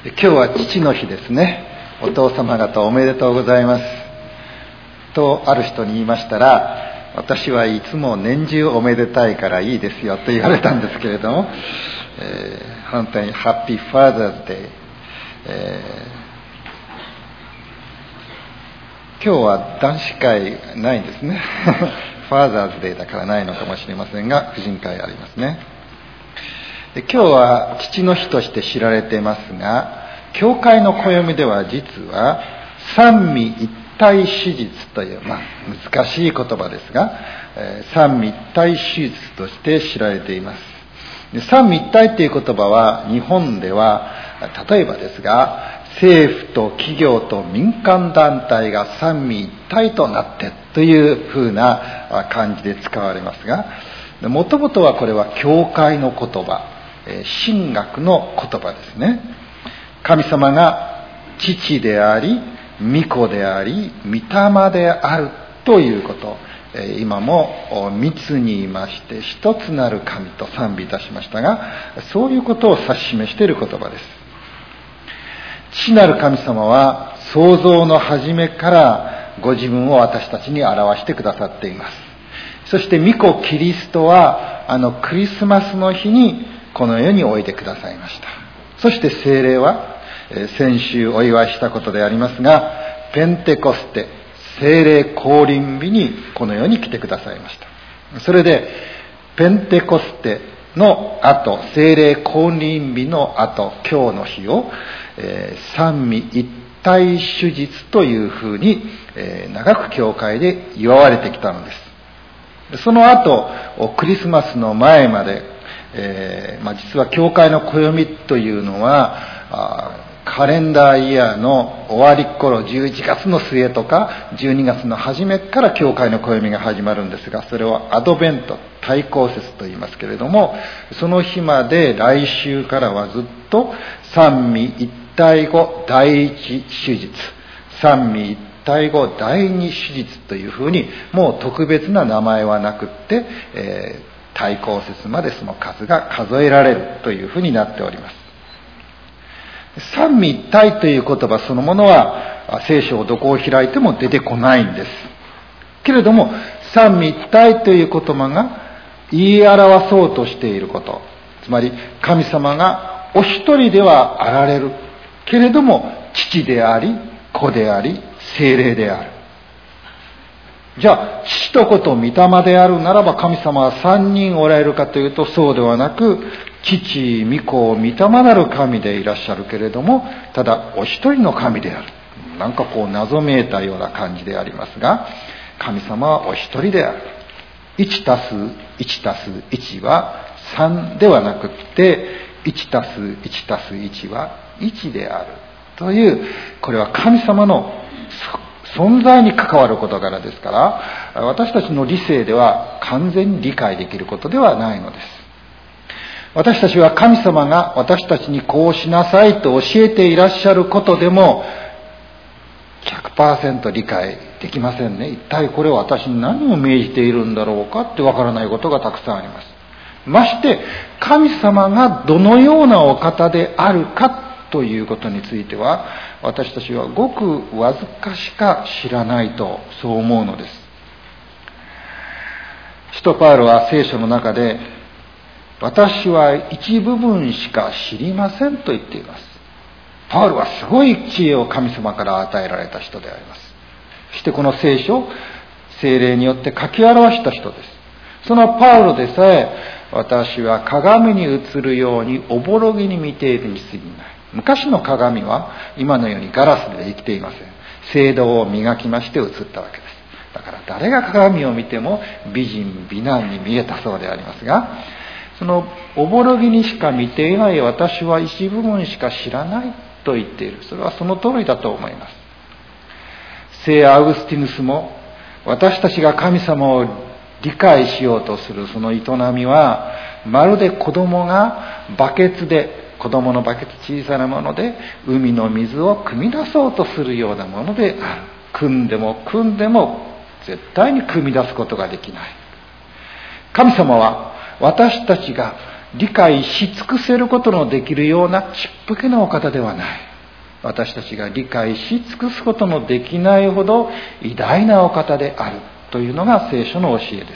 今日は父の日ですね。お父様方おめでとうございますとある人に言いましたら、私はいつも年中おめでたいからいいですよと言われたんですけれども、本当にハッピーファーザーズデー、今日は男子会ないんですねファーザーズデーだからないのかもしれませんが、婦人会ありますね。今日は父の日として知られていますが、教会の暦では実は三位一体手術という、難しい言葉ですが、三位一体手術として知られています。三位一体という言葉は日本では例えばですが、政府と企業と民間団体が三位一体となってというふうな感じで使われますが、もともとはこれは教会の言葉、神学の言葉ですね。神様が父であり、御子であり、御霊であるということ、今も三つにいまして一つなる神と賛美いたしましたが、そういうことを指し示している言葉です。父なる神様は創造の初めからご自分を私たちに表してくださっています。そして御子キリストはクリスマスの日にこの世においでくださいました。そして聖霊は先週お祝いしたことでありますが、ペンテコステ聖霊降臨日にこの世に来てくださいました。それでペンテコステの後、聖霊降臨日の後、今日の日を三位一体手術というふうに長く教会で祝われてきたのです。その後クリスマスの前まで実は教会の暦というのはカレンダーイヤーの終わり頃、11月の末とか12月の初めから教会の暦が始まるんですが、それをアドベント、対抗節と言いますけれども、その日まで来週からはずっと三位一体後第一手術、三位一体後第二手術というふうに、もう特別な名前はなくって、対抗節までその数が数えられるというふうになっております。三位一体という言葉そのものは聖書をどこを開いても出てこないんです。けれども三位一体という言葉が言い表そうとしていること、つまり神様がお一人ではあられるけれども父であり子であり聖霊である。じゃあ父と子と御霊であるならば神様は三人おられるかというとそうではなく、父、御子、御霊なる神でいらっしゃるけれども、ただお一人の神である。なんか謎めいたような感じでありますが、神様はお一人である。1たす1たす1は3ではなくって1たす1たす1は1であるという、これは神様の存在に関わる事柄ですから、私たちの理性では完全に理解できることではないのです。私たちは神様が私たちにこうしなさいと教えていらっしゃることでも 100% 理解できませんね。一体これは私に何を命じているんだろうかってわからないことがたくさんあります。まして神様がどのようなお方であるかということについては、私たちはごくわずかしか知らないとそう思うのです。使徒パウロは聖書の中で、私は一部分しか知りませんと言っています。パウロはすごい知恵を神様から与えられた人であります。そしてこの聖書を聖霊によって書き表した人です。そのパウロでさえ、私は鏡に映るようにおぼろげに見ているに過ぎない。昔の鏡は今のようにガラスでできていません。精度を磨きまして映ったわけです。だから誰が鏡を見ても美人美男に見えたそうでありますが、そのおぼろげにしか見ていない私は一部分しか知らないと言っている。それはその通りだと思います。聖アウグスティヌスも、私たちが神様を理解しようとするその営みは、まるで子供がバケツで、子供のバケツ、小さなもので海の水を汲み出そうとするようなものである。汲んでも汲んでも絶対に汲み出すことができない。神様は私たちが理解し尽くせることのできるようなちっぽけなお方ではない。私たちが理解し尽くすことのできないほど偉大なお方であるというのが聖書の教えです。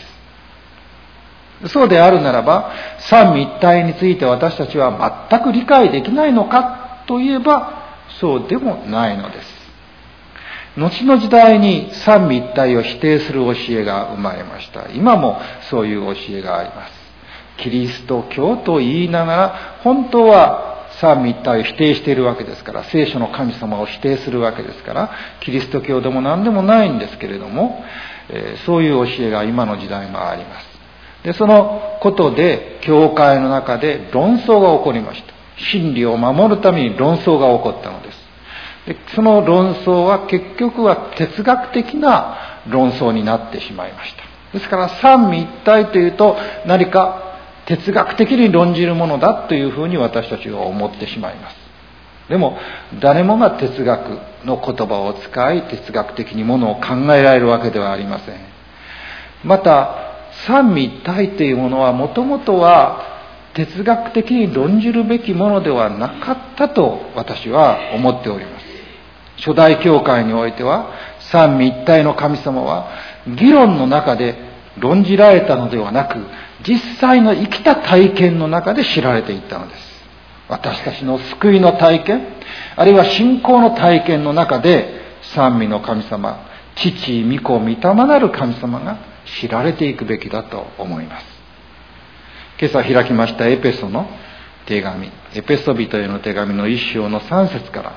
そうであるならば、三位一体について私たちは全く理解できないのかといえば、そうでもないのです。後の時代に三位一体を否定する教えが生まれました。今もそういう教えがあります。キリスト教と言いながら、本当は三位一体を否定しているわけですから、聖書の神様を否定するわけですから、キリスト教でも何でもないんですけれども、そういう教えが今の時代もあります。で、そのことで教会の中で論争が起こりました。真理を守るために論争が起こったのです。で、その論争は結局は哲学的な論争になってしまいました。ですから三位一体というと何か哲学的に論じるものだというふうに私たちは思ってしまいます。でも誰もが哲学の言葉を使い哲学的にものを考えられるわけではありません。また三位一体というものはもともとは哲学的に論じるべきものではなかったと私は思っております。初代教会においては三位一体の神様は議論の中で論じられたのではなく、実際の生きた体験の中で知られていったのです。私たちの救いの体験、あるいは信仰の体験の中で三位の神様、父、御子、御霊なる神様が知られていくべきだと思います。今朝開きましたエペソの手紙、エペソ人への手紙の1章の3節から、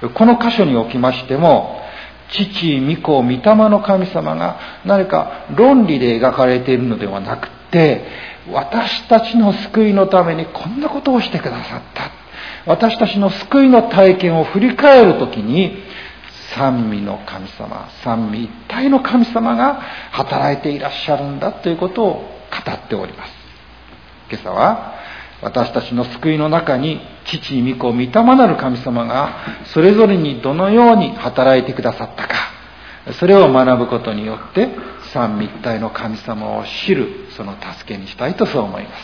この箇所におきましても、父、御子、御霊の神様が何か論理で描かれているのではなくて、私たちの救いのためにこんなことをしてくださった。私たちの救いの体験を振り返るときに、三位の神様、三位一体の神様が働いていらっしゃるんだということを語っております。今朝は私たちの救いの中に父、御子、御霊なる神様がそれぞれにどのように働いてくださったか、それを学ぶことによって三位一体の神様を知るその助けにしたいとそう思います。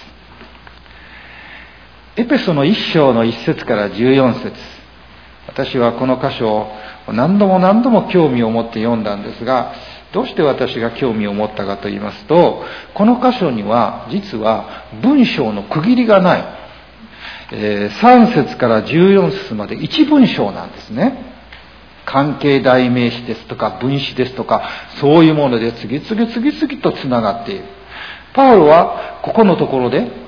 エペソの1章の1節から14節、私はこの箇所を何度も興味を持って読んだんですが、どうして私が興味を持ったかと言いますと、この箇所には実は文章の区切りがない、3節から14節まで1文章なんですね。関係代名詞ですとか分詞ですとか、そういうもので次々とつながっている。パウロはここのところで、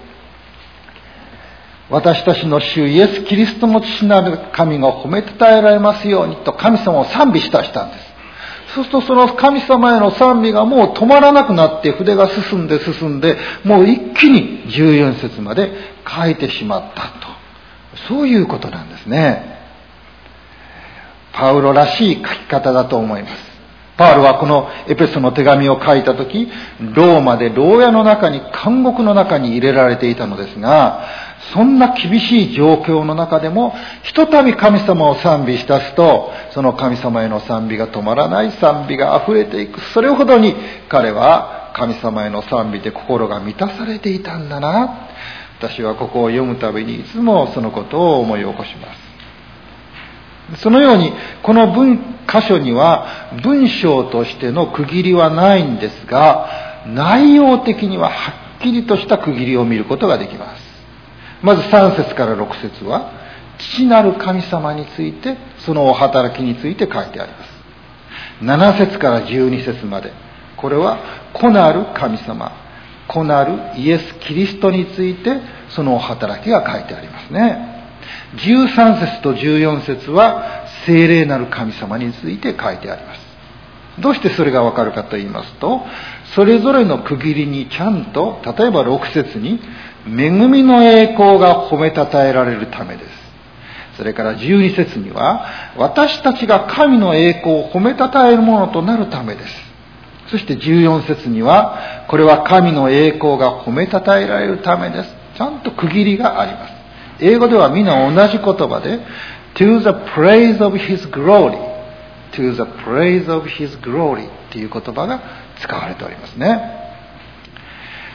私たちの主イエス・キリストの父なる神が褒めたたえられますようにと神様を賛美したんです。そうするとその神様への賛美がもう止まらなくなって、筆が進んでもう一気に14節まで書いてしまったと、そういうことなんですね。パウロらしい書き方だと思います。パウロはこのエペソの手紙を書いたとき、ローマで牢屋の中に、監獄の中に入れられていたのですが、そんな厳しい状況の中でも、ひとたび神様を賛美したすと、その神様への賛美が止まらない、賛美が溢れていく。それほどに彼は神様への賛美で心が満たされていたんだな。私はここを読むたびにいつもそのことを思い起こします。そのようにこの箇所には文章としての区切りはないんですが、内容的にははっきりとした区切りを見ることができます。まず3節から6節は父なる神様について、そのお働きについて書いてあります。7節から12節まで、これは子なる神様、子なるイエス・キリストについてそのお働きが書いてありますね。13節と14節は聖霊なる神様について書いてあります。どうしてそれがわかるかと言いますと、それぞれの区切りにちゃんと、例えば6節に恵みの栄光が褒めたたえられるためです。それから12節には私たちが神の栄光を褒めたたえるものとなるためです。そして14節にはこれは神の栄光が褒めたたえられるためです。ちゃんと区切りがあります。英語ではみんな同じ言葉で To the praise of His glory To the praise of His glory っていう言葉が使われておりますね。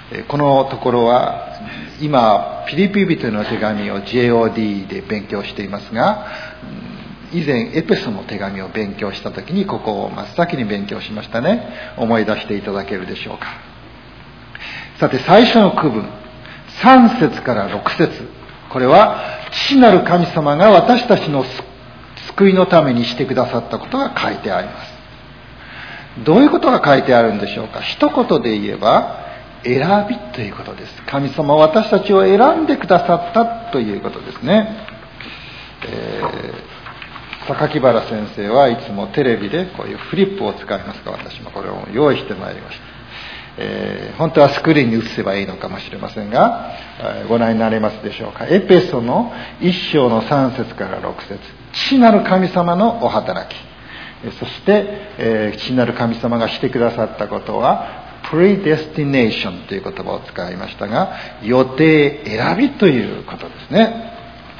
このところは今ピリピ人への手紙を JOD で勉強していますが、以前エペソの手紙を勉強した時にここを真っ先に勉強しましたね。思い出していただけるでしょうか。さて、最初の区分3節から6節、これは父なる神様が私たちの救いのためにしてくださったことが書いてあります。どういうことが書いてあるんでしょうか。一言で言えば選びということです。神様は私たちを選んでくださったということですね。榊原先生はいつもテレビでこういうフリップを使いますが、私もこれを用意してまいりました。本当はスクリーンに映せばいいのかもしれませんが、ご覧になれますでしょうか。エペソの1章の3節から6節、父なる神様のお働き、そして、父なる神様がしてくださったことはプレデスティネーションという言葉を使いましたが、予定、選びということですね。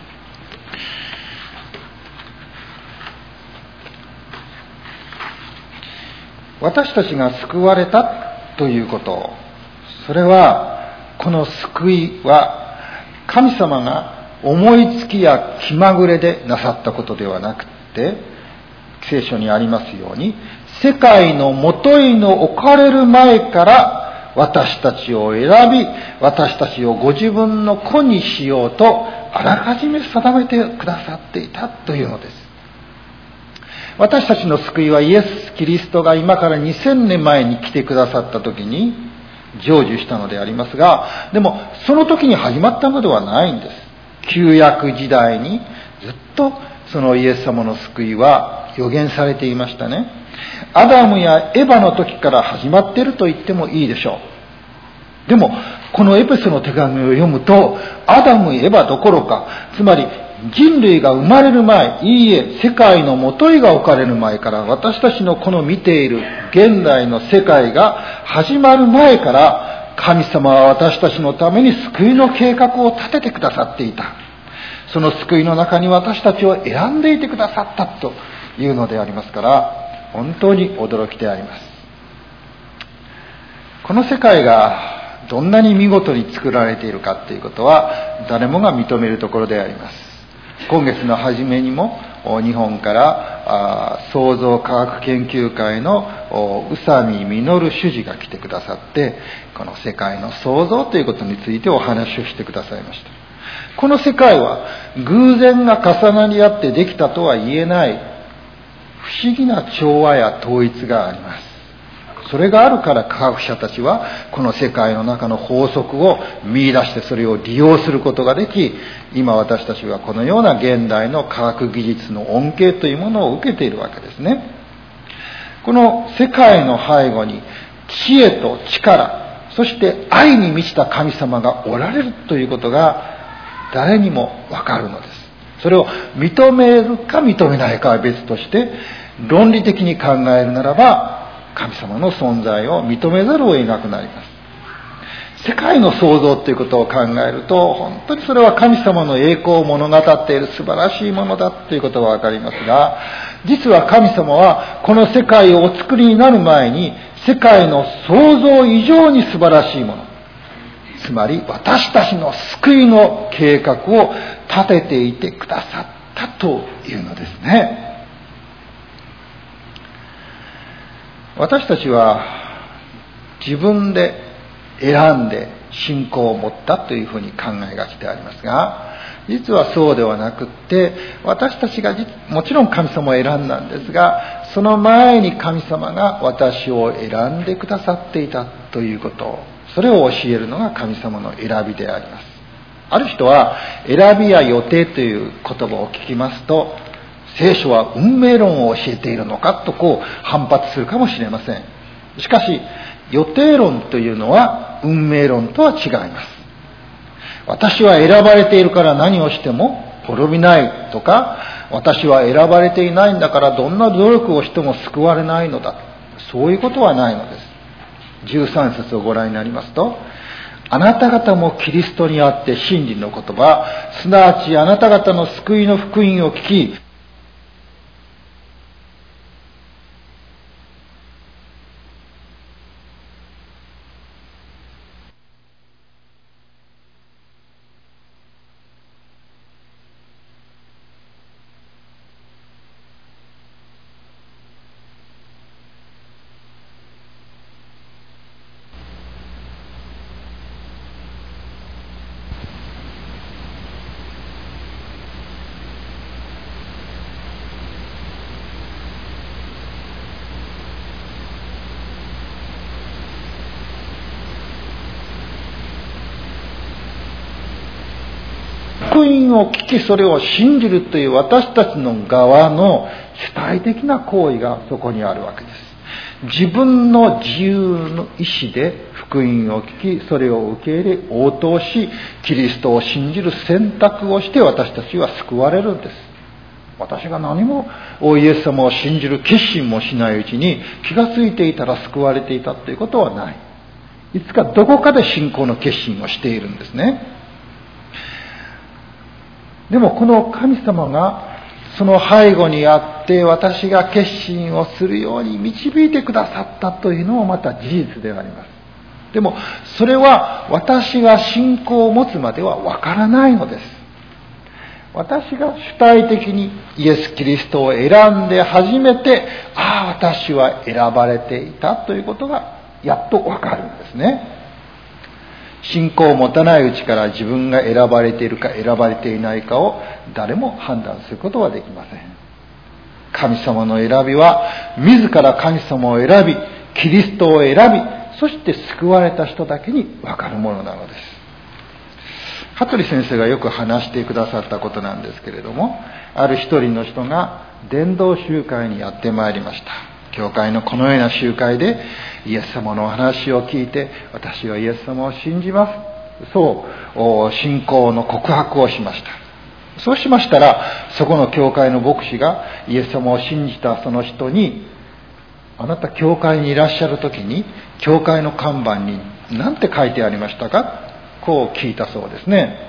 私たちが救われたということ、それはこの救いは神様が思いつきや気まぐれでなさったことではなくて、聖書にありますように世界のもといの置かれる前から私たちを選び、私たちをご自分の子にしようとあらかじめ定めてくださっていたというのです。私たちの救いはイエス・キリストが今から2000年前に来てくださった時に成就したのでありますが、でもその時に始まったのではないんです。旧約時代にずっとそのイエス様の救いは予言されていましたね。アダムやエバの時から始まっていると言ってもいいでしょう。でもこのエペソの手紙を読むと、アダム、エバどころか、つまり人類が生まれる前、いいえ、世界のもといが置かれる前から、私たちのこの見ている現代の世界が始まる前から、神様は私たちのために救いの計画を立ててくださっていた。その救いの中に私たちを選んでいてくださったというのでありますから、本当に驚きであります。この世界がどんなに見事に作られているかということは誰もが認めるところであります。今月の初めにも日本から創造科学研究会の宇佐美実主事が来てくださって、この世界の創造ということについてお話をしてくださいました。この世界は偶然が重なり合ってできたとは言えない不思議な調和や統一があります。それがあるから科学者たちはこの世界の中の法則を見出して、それを利用することができ、今私たちはこのような現代の科学技術の恩恵というものを受けているわけですね。この世界の背後に知恵と力、そして愛に満ちた神様がおられるということが誰にもわかるのです。それを認めるか認めないかは別として、論理的に考えるならば神様の存在を認めざるを得なくなります。世界の創造ということを考えると、本当にそれは神様の栄光を物語っている素晴らしいものだということがわかりますが、実は神様はこの世界をお作りになる前に世界の創造以上に素晴らしいもの、つまり私たちの救いの計画を立てていてくださったというのですね。私たちは自分で選んで信仰を持ったというふうに考えがちでありますが、実はそうではなくって、私たちがもちろん神様を選んだんですが、その前に神様が私を選んでくださっていたということ、それを教えるのが神様の選びであります。ある人は選びや予定という言葉を聞きますと、聖書は運命論を教えているのかと反発するかもしれません。しかし予定論というのは運命論とは違います。私は選ばれているから何をしても滅びないとか、私は選ばれていないんだからどんな努力をしても救われないのだ、そういうことはないのです。13節をご覧になりますと、あなた方もキリストにあって真理の言葉、すなわちあなた方の救いの福音を聞き、 音を聞きそれを信じるという私たちの側の主体的な行為がそこにあるわけです。自分の自由の意志で福音を聞きそれを受け入れ応答しキリストを信じる選択をして私たちは救われるんです。私が何もイエス様を信じる決心もしないうちに気がついていたら救われていたということはない。いつかどこかで信仰の決心をしているんですね。でもこの神様がその背後にあって私が決心をするように導いてくださったというのもまた事実であります。でもそれは私が信仰を持つまではわからないのです。私が主体的にイエス・キリストを選んで初めて私は選ばれていたということがやっとわかるんですね。信仰を持たないうちから自分が選ばれているか選ばれていないかを誰も判断することはできません。神様の選びは自ら神様を選びキリストを選びそして救われた人だけに分かるものなのです。香取先生がよく話してくださったことなんですけれども、ある一人の人が伝道集会にやってまいりました。教会のこのような集会でイエス様のお話を聞いて私はイエス様を信じますそう信仰の告白をしました。そうしましたらそこの教会の牧師がイエス様を信じたその人にあなた教会にいらっしゃる時に教会の看板に何て書いてありましたかこう聞いたそうですね。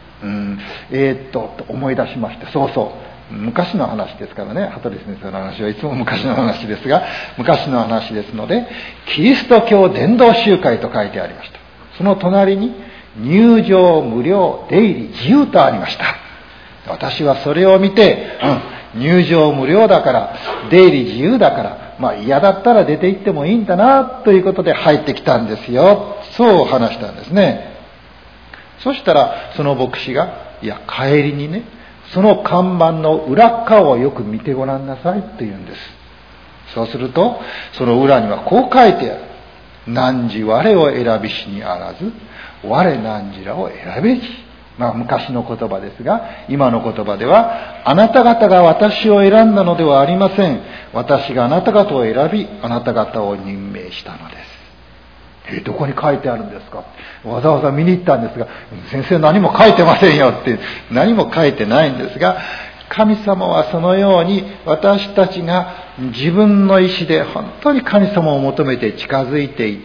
思い出しまして昔の話ですからね、羽鳥先生の話はいつも昔の話ですが、昔の話ですので、キリスト教伝道集会と書いてありました。その隣に入場無料、出入り自由とありました。私はそれを見て、入場無料だから、出入り自由だから、嫌だったら出て行ってもいいんだなということで入ってきたんですよ。そう話したんですね。そしたらその牧師が、帰りにね、その看板の裏側をよく見てごらんなさいと言うんです。そうするとその裏にはこう書いてある。汝我を選びしにあらず我汝らを選べし。昔の言葉ですが今の言葉ではあなた方が私を選んだのではありません。私があなた方を選びあなた方を任命したのです。どこに書いてあるんですか。わざわざ見に行ったんですが先生何も書いてませんよって何も書いてないんですが、神様はそのように私たちが自分の意志で本当に神様を求めて近づいていった。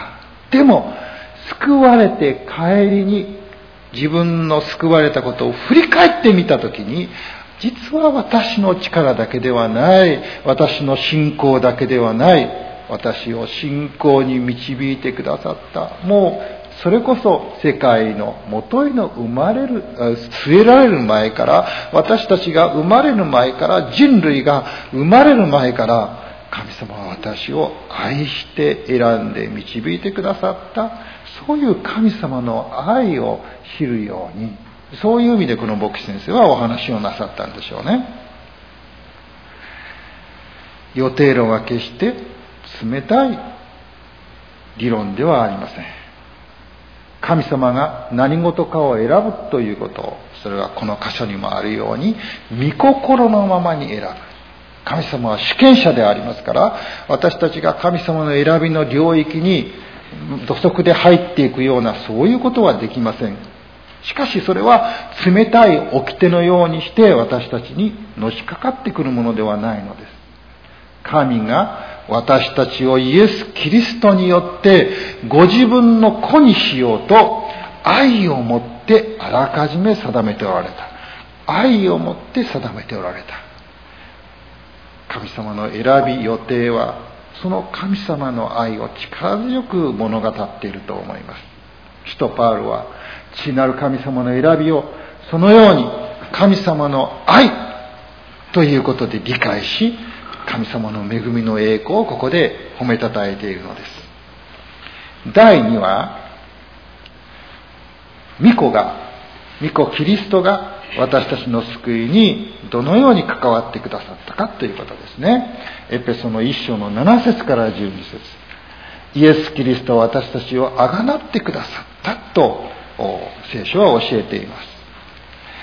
でも救われて帰りに自分の救われたことを振り返ってみたときに実は私の力だけではない私の信仰だけではない私を信仰に導いてくださったもうそれこそ世界の元への据えられる前から私たちが生まれる前から人類が生まれる前から神様は私を愛して選んで導いてくださったそういう神様の愛を知るようにそういう意味でこの牧師先生はお話をなさったんでしょうね。予定論は決して冷たい理論ではありません。神様が何事かを選ぶということをそれはこの箇所にもあるように御心のままに選ぶ。神様は主権者でありますから私たちが神様の選びの領域に土足で入っていくようなそういうことはできません。しかしそれは冷たい掟のようにして私たちにのしかかってくるものではないのです。神が私たちをイエス・キリストによってご自分の子にしようと愛をもってあらかじめ定めておられた。愛をもって定めておられた。神様の選び予定はその神様の愛を力強く物語っていると思います。使徒パウロは父なる神様の選びをそのように神様の愛ということで理解し神様の恵みの栄光をここで褒めたたえているのです。第2は御子キリストが私たちの救いにどのように関わってくださったかということですね。エペソの1章の7節から12節イエス・キリストは私たちをあがなってくださったと聖書は教えています。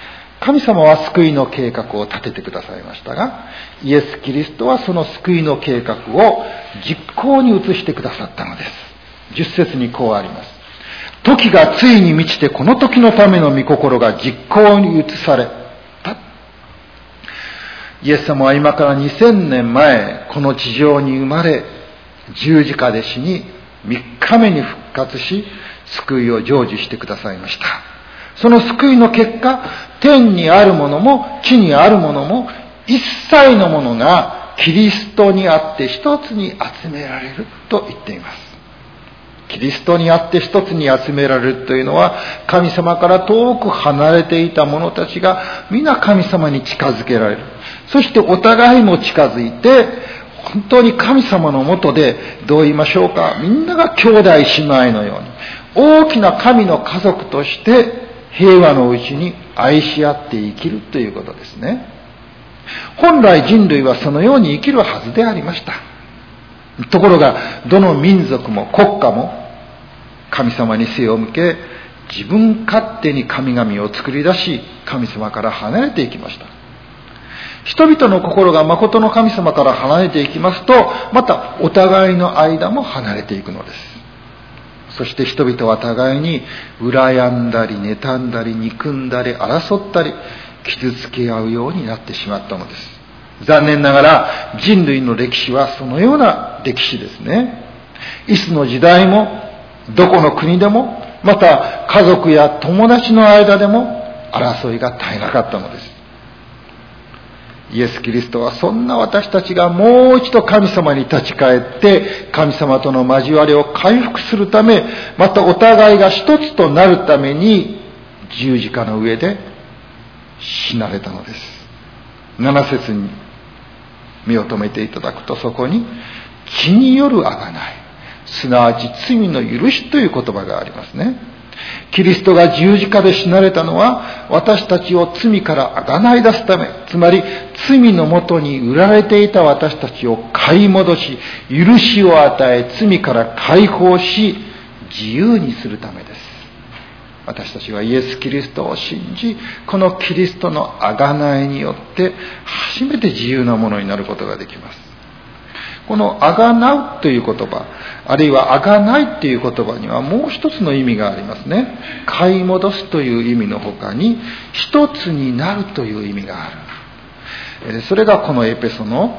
神様は救いの計画を立ててくださいましたが、イエス・キリストはその救いの計画を実行に移してくださったのです。10節にこうあります。時がついに満ちて、この時のための御心が実行に移された。イエス様は今から2000年前、この地上に生まれ、十字架で死に、3日目に復活し、救いを成就してくださいました。その救いの結果、天にあるものも地にあるものも一切のものがキリストにあって一つに集められると言っています。キリストにあって一つに集められるというのは、神様から遠く離れていた者たちが皆神様に近づけられる。そしてお互いも近づいて、本当に神様のもとで、どう言いましょうか、みんなが兄弟姉妹のように大きな神の家族として平和のうちに愛し合って生きるということですね。本来人類はそのように生きるはずでありました。ところが、どの民族も国家も神様に背を向け、自分勝手に神々を作り出し、神様から離れていきました。人々の心が誠の神様から離れていきますと、またお互いの間も離れていくのです。そして人々は互いに羨んだり妬んだり憎んだり争ったり傷つけ合うようになってしまったのです。残念ながら人類の歴史はそのような歴史ですね。いつの時代もどこの国でも、また家族や友達の間でも争いが絶えなかったのです。イエス・キリストはそんな私たちがもう一度神様に立ち返って神様との交わりを回復するため、またお互いが一つとなるために十字架の上で死なれたのです。7節に目を留めていただくと、そこに血による贖い、すなわち罪の許しという言葉がありますね。キリストが十字架で死なれたのは、私たちを罪から贖い出すため、つまり罪のもとに売られていた私たちを買い戻し、許しを与え、罪から解放し、自由にするためです。私たちはイエス・キリストを信じ、このキリストの贖いによって初めて自由なものになることができます。この贖うという言葉、あるいは贖いという言葉にはもう一つの意味がありますね。買い戻すという意味の他に、一つになるという意味がある。それがこのエペソの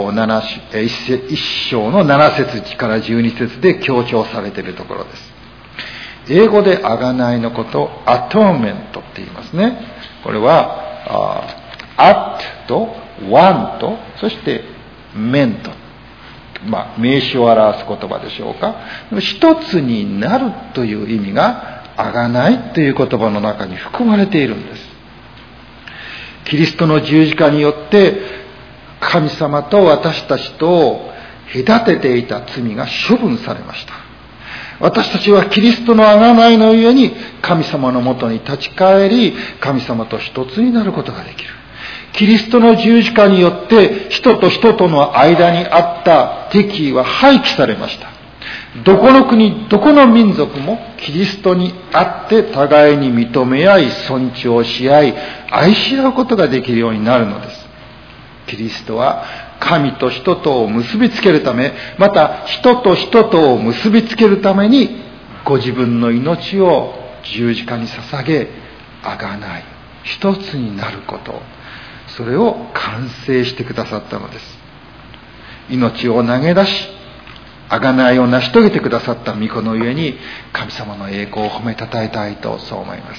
1章の7節から12節で強調されているところです。英語で贖いのことをアトーメントって言いますね。これはat と one と、そしてメント、名詞を表す言葉でしょうか。一つになるという意味が贖いという言葉の中に含まれているんです。キリストの十字架によって神様と私たちとを隔てていた罪が処分されました。私たちはキリストの贖いのゆえに神様のもとに立ち返り、神様と一つになることができる。キリストの十字架によって人と人との間にあった敵意は廃棄されました。どこの国、どこの民族もキリストにあって互いに認め合い、尊重し合い、愛し合うことができるようになるのです。キリストは神と人とを結びつけるため、また人と人とを結びつけるためにご自分の命を十字架に捧げ、贖い、一つになること、それを完成してくださったのです。命を投げ出し、贖いを成し遂げてくださった御子のゆえに、神様の栄光を褒めたたえたいとそう思います。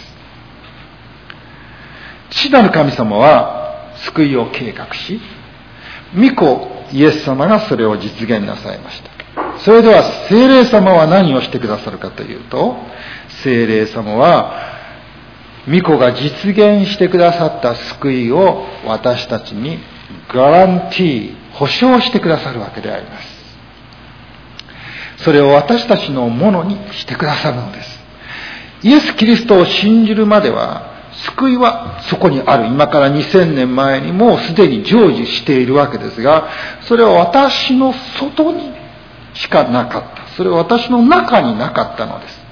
父なる神様は救いを計画し、御子イエス様がそれを実現なさいました。それでは聖霊様は何をしてくださるかというと、聖霊様は御子が実現してくださった救いを私たちにガランティー、保証してくださるわけであります。それを私たちのものにしてくださるのです。イエス・キリストを信じるまでは、救いはそこにある。今から2000年前にもうすでに成就しているわけですが、それは私の外にしかなかった。それは私の中になかったのです。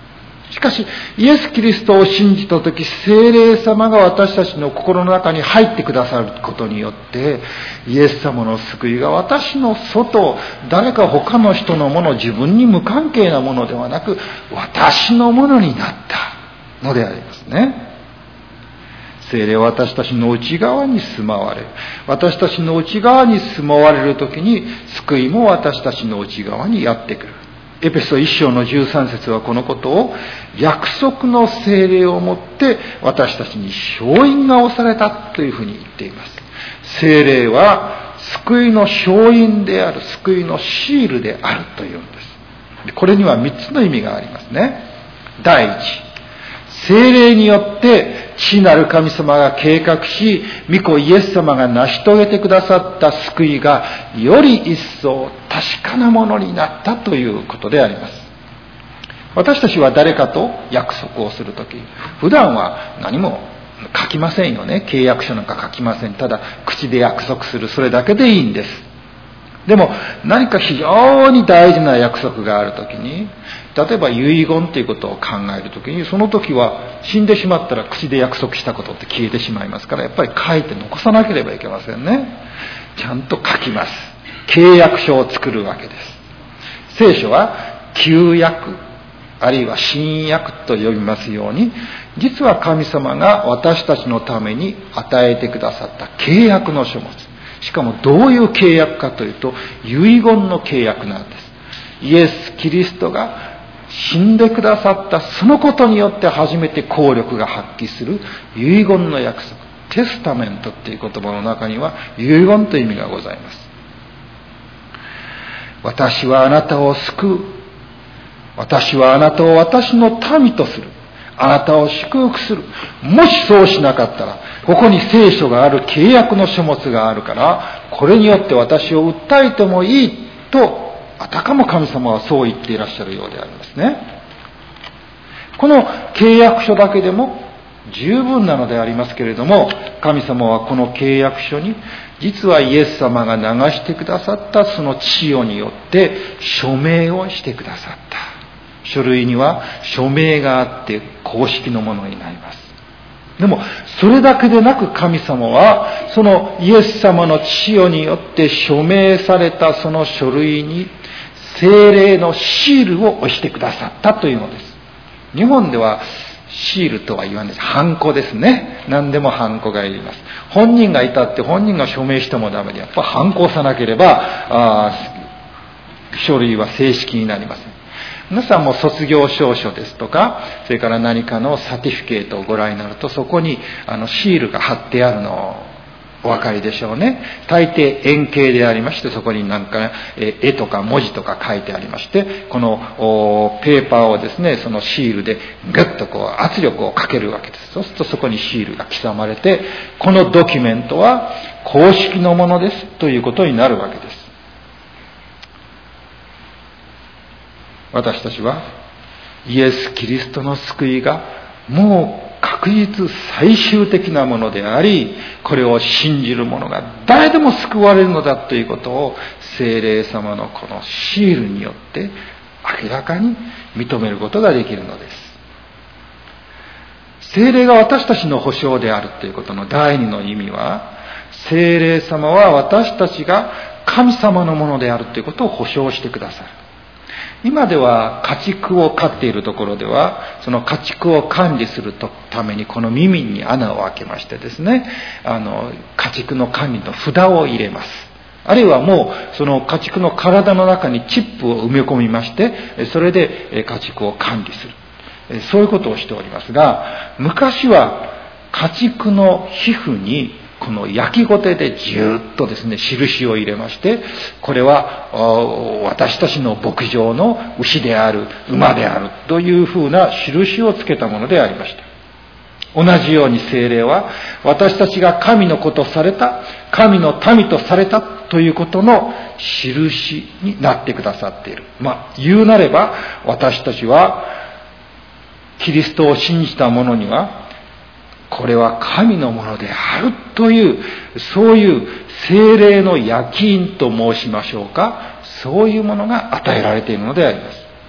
しかし、イエス・キリストを信じたとき、聖霊様が私たちの心の中に入ってくださることによって、イエス様の救いが私の外、誰か他の人のもの、自分に無関係なものではなく、私のものになったのでありますね。聖霊は私たちの内側に住まわれる。私たちの内側に住まわれるときに、救いも私たちの内側にやってくる。エペソ1章の13節はこのことを、約束の聖霊をもって私たちに勝因が押されたというふうに言っています。聖霊は救いの勝因である、救いのシールであるというんです。これには3つの意味がありますね。第一、聖霊によって父なる神様が計画し、御子イエス様が成し遂げてくださった救いがより一層確かなものになったということであります。私たちは誰かと約束をするとき、普段は何も書きませんよね。契約書なんか書きません。ただ口で約束する、それだけでいいんです。でも何か非常に大事な約束があるときに、例えば遺言ということを考えるときに、その時は死んでしまったら口で約束したことって消えてしまいますから、やっぱり書いて残さなければいけませんね。ちゃんと書きます。契約書を作るわけです。聖書は旧約あるいは新約と呼びますように、実は神様が私たちのために与えてくださった契約の書物。しかもどういう契約かというと、遺言の契約なんです。イエス・キリストが死んでくださったそのことによって初めて効力が発揮する遺言の約束。テスタメントっていう言葉の中には遺言という意味がございます。私はあなたを救う。私はあなたを私の民とする。あなたを祝福する。もしそうしなかったら、ここに聖書がある、契約の書物があるから、これによって私を訴えてもいいと、あたかも神様はそう言っていらっしゃるようでありますね。この契約書だけでも十分なのでありますけれども、神様はこの契約書に、実はイエス様が流してくださったその血によって署名をしてくださった。書類には署名があって公式のものになります。でもそれだけでなく、神様はそのイエス様の血によって署名されたその書類に聖霊のシールを押してくださったというのです。日本ではシールとは言わないです。ハンコですね。何でもハンコがいります。本人がいたって本人が署名してもダメで、やっぱハンコをさなければ書類は正式になりません。皆さんも卒業証書ですとか、それから何かのサティフィケートをご覧になると、そこにシールが貼ってあるのをお分かりでしょうね。大抵円形でありまして、そこになんか絵とか文字とか書いてありまして、このペーパーをですね、そのシールでグッとこう圧力をかけるわけです。そうするとそこにシールが刻まれて、このドキュメントは公式のものですということになるわけです。私たちはイエス・キリストの救いがもう確実最終的なものであり、これを信じる者が誰でも救われるのだということを聖霊様のこのシールによって明らかに認めることができるのです。聖霊が私たちの保証であるということの第二の意味は、聖霊様は私たちが神様のものであるということを保証してくださる。今では家畜を飼っているところでは、その家畜を管理するためにこの耳に穴を開けましてですね、家畜の管理の札を入れます。あるいはもうその家畜の体の中にチップを埋め込みまして、それで家畜を管理する。そういうことをしておりますが、昔は家畜の皮膚にこの焼きごてでじゅっとですね、印を入れまして、これは私たちの牧場の牛である、馬であるというふうな印をつけたものでありました。同じように聖霊は私たちが神の子とされた、神の民とされたということの印になってくださっている。言うなれば、私たちはキリストを信じた者には、これは神のものであるという、そういう聖霊の焼き印と申しましょうか、そういうものが与えられているのであります。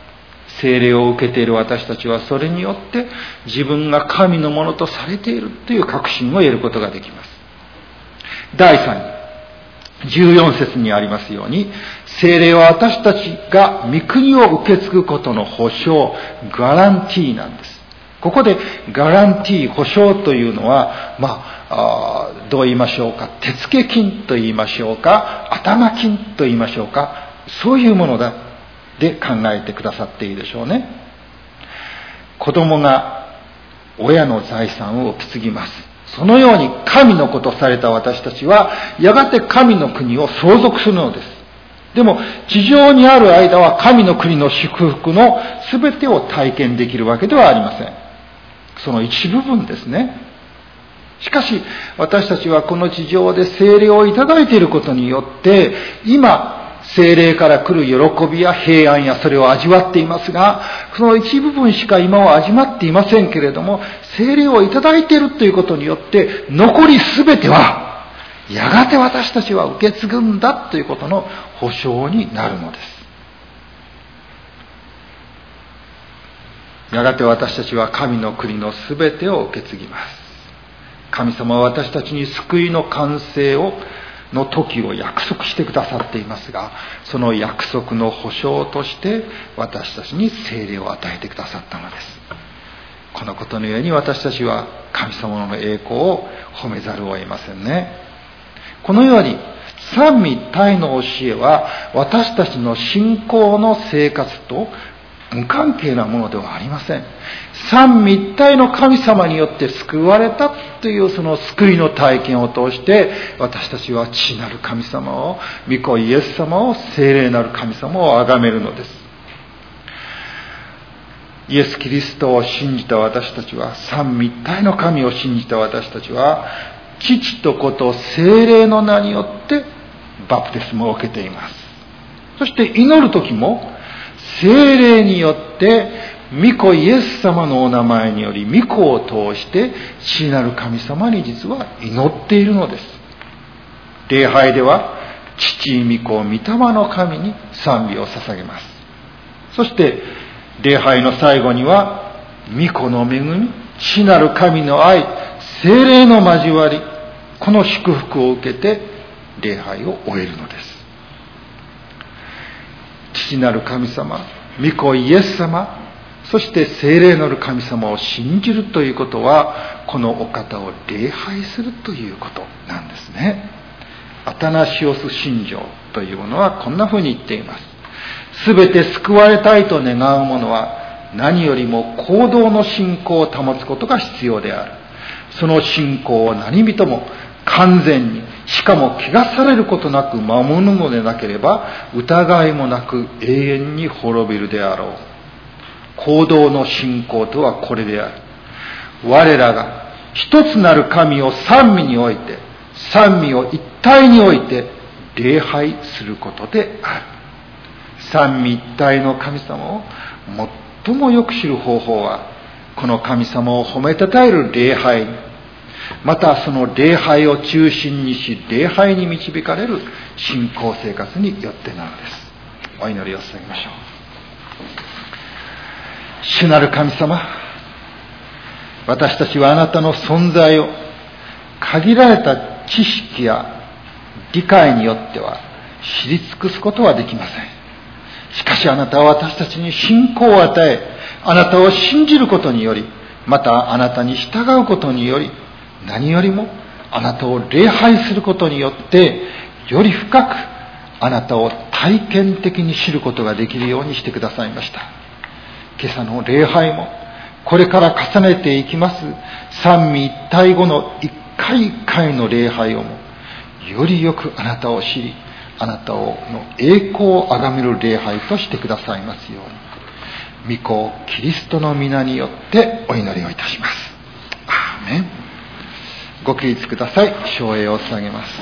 聖霊を受けている私たちはそれによって自分が神のものとされているという確信を得ることができます。第3に、14節にありますように、聖霊は私たちが御国を受け継ぐことの保証、ガランティーなんです。ここでガランティー、保証というのは、どう言いましょうか、手付金と言いましょうか、頭金と言いましょうか、そういうものだで考えてくださっていいでしょうね。子供が親の財産を受け継ぎます。そのように神の子とされた私たちはやがて神の国を相続するのです。でも地上にある間は神の国の祝福の全てを体験できるわけではありません。その一部分ですね。しかし私たちはこの地上で聖霊をいただいていることによって今聖霊から来る喜びや平安やそれを味わっていますが、その一部分しか今は味わっていませんけれども、聖霊をいただいているということによって残り全てはやがて私たちは受け継ぐんだということの保証になるのです。やがて私たちは神の国の全てを受け継ぎます。神様は私たちに救いの完成の時を約束してくださっていますが、その約束の保証として私たちに聖霊を与えてくださったのです。このことのように私たちは神様の栄光を褒めざるを得ませんね。このように三位一体の教えは私たちの信仰の生活と無関係なものではありません。三位一体の神様によって救われたというその救いの体験を通して私たちは父なる神様を、御子イエス様を、聖霊なる神様を崇めるのです。イエス・キリストを信じた私たちは、三位一体の神を信じた私たちは、父と子と聖霊の名によってバプテスマを受けています。そして祈る時も聖霊によって御子イエス様のお名前により御子を通して父なる神様に実は祈っているのです。礼拝では父、御子、御霊の神に賛美を捧げます。そして礼拝の最後には御子の恵み、父なる神の愛、聖霊の交わり、この祝福を受けて礼拝を終えるのです。父なる神様、御子イエス様、そして聖霊なる神様を信じるということは、このお方を礼拝するということなんですね。アタナシオス信条というものはこんなふうに言っています。すべて救われたいと願う者は何よりも行動の信仰を保つことが必要である。その信仰を何人も完全に、しかも汚されることなく守るのでなければ疑いもなく永遠に滅びるであろう。行動の信仰とはこれである。我らが一つなる神を三位において、三位を一体において礼拝することである。三位一体の神様を最もよく知る方法は、この神様を褒めたたえる礼拝、またその礼拝を中心にし礼拝に導かれる信仰生活によってなのです。お祈りを捧げましょう。主なる神様、私たちはあなたの存在を限られた知識や理解によっては知り尽くすことはできません。しかしあなたは私たちに信仰を与え、あなたを信じることにより、またあなたに従うことにより、何よりもあなたを礼拝することによってより深くあなたを体験的に知ることができるようにしてくださいました。今朝の礼拝もこれから重ねていきます三位一体後の一回一回の礼拝をもよりよくあなたを知り、あなたの栄光をあがめる礼拝としてくださいますように、御子キリストの皆によってお祈りをいたします。アーメン。ご起立ください。唱詠を捧げます。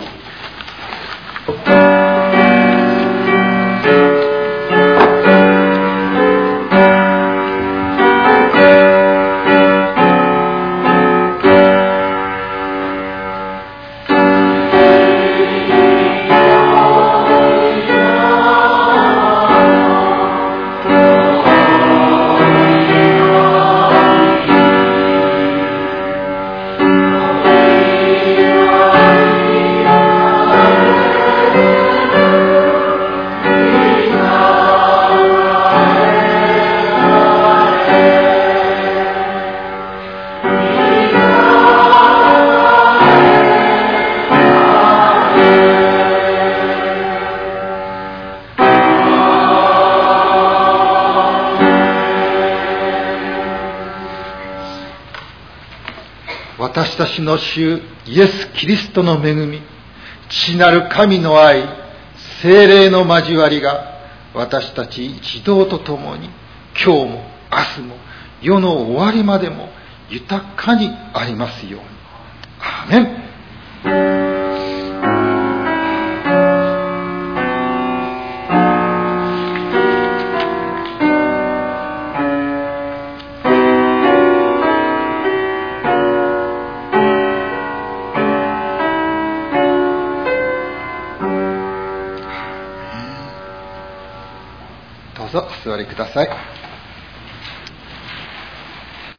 私の主イエス・キリストの恵み、父なる神の愛、聖霊の交わりが私たち一同と共に今日も明日も世の終わりまでも豊かにありますように。アーメン。どうぞお座りください。